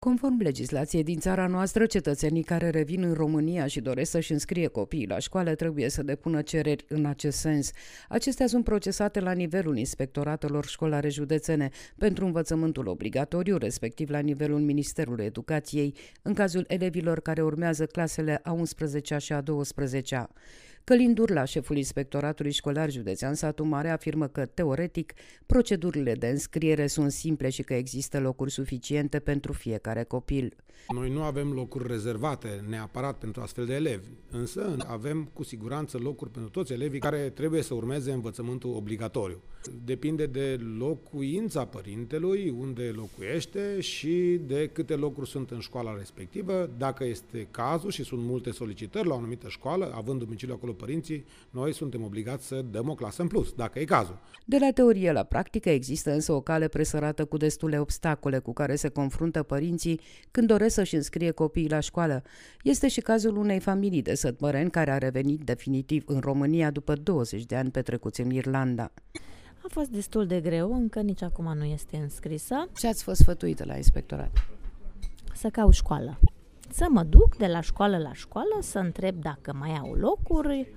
Conform legislației din țara noastră, cetățenii care revin în România și doresc să-și înscrie copiii la școală trebuie să depună cereri în acest sens. Acestea sunt procesate la nivelul inspectoratelor școlare județene pentru învățământul obligatoriu, respectiv la nivelul Ministerului Educației, în cazul elevilor care urmează clasele a 11-a și a 12-a. Călin Durla, șeful Inspectoratului Școlar Județean Satu Mare, afirmă că, teoretic, procedurile de înscriere sunt simple și că există locuri suficiente pentru fiecare copil. Noi nu avem locuri rezervate neapărat pentru astfel de elevi, însă avem cu siguranță locuri pentru toți elevii care trebuie să urmeze învățământul obligatoriu. Depinde de locuința părintelui, unde locuiește și de câte locuri sunt în școala respectivă. Dacă este cazul și sunt multe solicitări la o anumită școală, având domiciliu acolo părinții, noi suntem obligați să dăm o clasă în plus, dacă e cazul. De la teorie la practică există însă o cale presărată cu destule obstacole cu care se confruntă părinții când doresc să-și înscrie copiii la școală. Este și cazul unei familii de sătmăreni care a revenit definitiv în România după 20 de ani petrecuți în Irlanda. A fost destul de greu, încă nici acum nu este înscrisă. Ce ați fost sfătuită la inspectorat? Să caut școală. Să mă duc de la școală la școală, să întreb dacă mai au locuri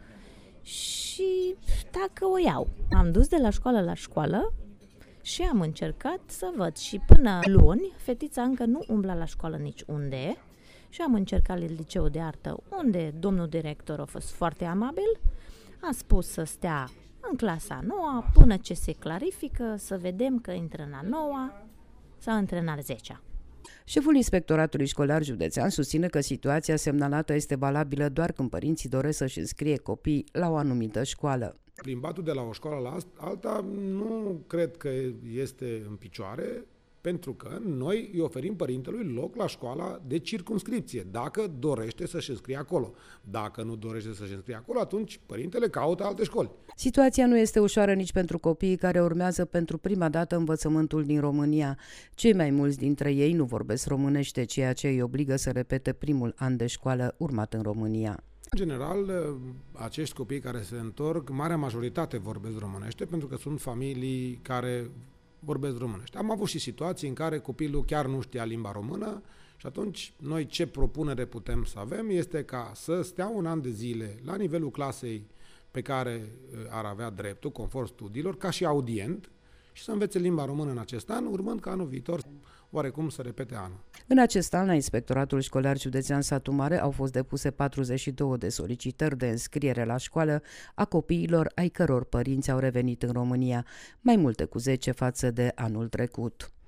și dacă o iau. Am dus de la școală la școală și am încercat să văd. Și până luni, fetița încă nu umbla la școală niciunde și am încercat la liceul de artă, unde domnul director a fost foarte amabil, a spus să stea în clasa a 9-a până ce se clarifică, să vedem că intră în a 9-a sau intră în a 10-a. Șeful Inspectoratului Școlar Județean susține că situația semnalată este valabilă doar când părinții doresc să-și înscrie copiii la o anumită școală. Plimbatul de la o școală la alta nu cred că este în picioare, pentru că noi îi oferim părintelui loc la școala de circumscripție, dacă dorește să-și înscrie acolo. Dacă nu dorește să-și înscrie acolo, atunci părintele caută alte școli. Situația nu este ușoară nici pentru copiii care urmează pentru prima dată învățământul din România. Cei mai mulți dintre ei nu vorbesc românește, ceea ce îi obligă să repete primul an de școală urmat în România. În general, acești copii care se întorc, marea majoritate vorbesc românește, pentru că sunt familii care vorbesc românește. Am avut și situații în care copilul chiar nu știa limba română și atunci noi ce propunere putem să avem este ca să stea un an de zile la nivelul clasei pe care ar avea dreptul, conform studiilor, ca și audient și să învețe limba română în acest an, urmând ca anul viitor oarecum să repete anul. În acest an, la Inspectoratul Școlar Județean Satu Mare au fost depuse 42 de solicitări de înscriere la școală a copiilor ai căror părinți au revenit în România, mai multe cu 10 față de anul trecut.